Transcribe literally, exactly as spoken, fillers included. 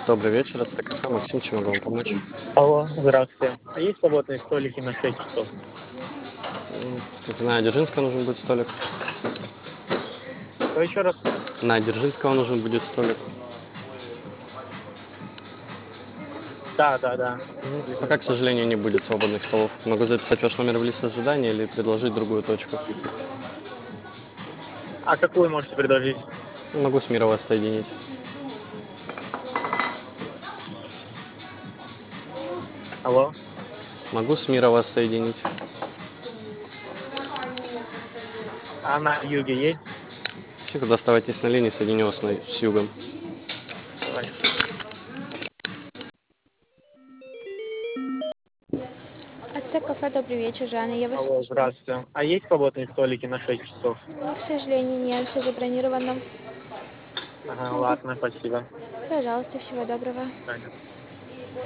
Добрый вечер, это ТКХ. Максим, чем могу вам помочь? Алло, здравствуйте. А есть свободные столики на шесть часов? М, Это на Дзержинского нужен будет столик. Что еще раз? На Дзержинского нужен будет столик. Да, да, да. Ну, пока, к Дзержинского. сожалению, не будет свободных столов. Могу записать ваш номер в лист ожидания или предложить другую точку. А какую можете предложить? Могу с Мира вас соединить. Алло? Могу с Мира вас соединить. А на юге есть? Всегда оставайтесь на линии, соединю вас на- с югом. Давай. Ацтек кафе, добрый вечер, Жанна, я вас Алло, слушаю. здравствуйте. А есть свободные столики на шесть часов? Ну, к сожалению, нет, все забронировано. Ага, Могу... ладно, спасибо. Пожалуйста, всего доброго. До свидания.